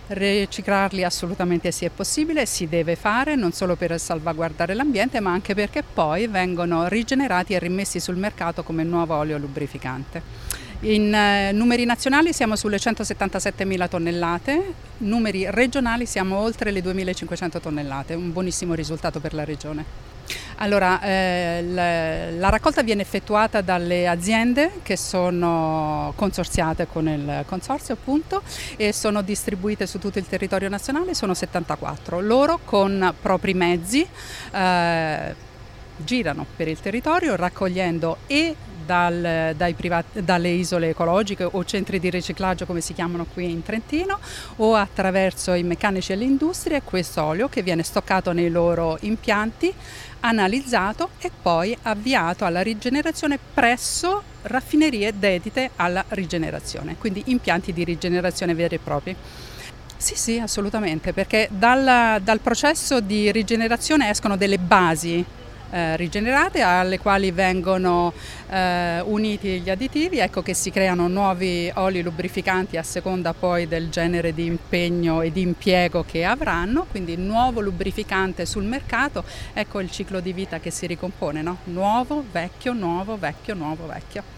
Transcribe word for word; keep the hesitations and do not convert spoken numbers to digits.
Riciclarli assolutamente sì, è possibile, si deve fare non solo per salvaguardare l'ambiente, ma anche perché poi vengono rigenerati e rimessi sul mercato come nuovo olio lubrificante. In eh, numeri nazionali siamo sulle centosettantasettemila tonnellate, numeri regionali siamo oltre le duemilacinquecento tonnellate, un buonissimo risultato per la regione. Allora, eh, la, la raccolta viene effettuata dalle aziende che sono consorziate con il consorzio, appunto, e sono distribuite su tutto il territorio nazionale, sono settantaquattro. Loro con propri mezzi eh, girano per il territorio raccogliendo e dal, dai privati, dalle isole ecologiche o centri di riciclaggio come si chiamano qui in Trentino, o attraverso i meccanici e le industrie questo olio che viene stoccato nei loro impianti, analizzato e poi avviato alla rigenerazione presso raffinerie dedite alla rigenerazione, quindi impianti di rigenerazione veri e propri. Sì, sì, assolutamente, perché dal, dal processo di rigenerazione escono delle basi eh, rigenerate alle quali vengono eh, uniti gli additivi, ecco che si creano nuovi oli lubrificanti a seconda poi del genere di impegno e di impiego che avranno, quindi nuovo lubrificante sul mercato, ecco il ciclo di vita che si ricompone, no? Nuovo, vecchio, nuovo, vecchio, nuovo, vecchio.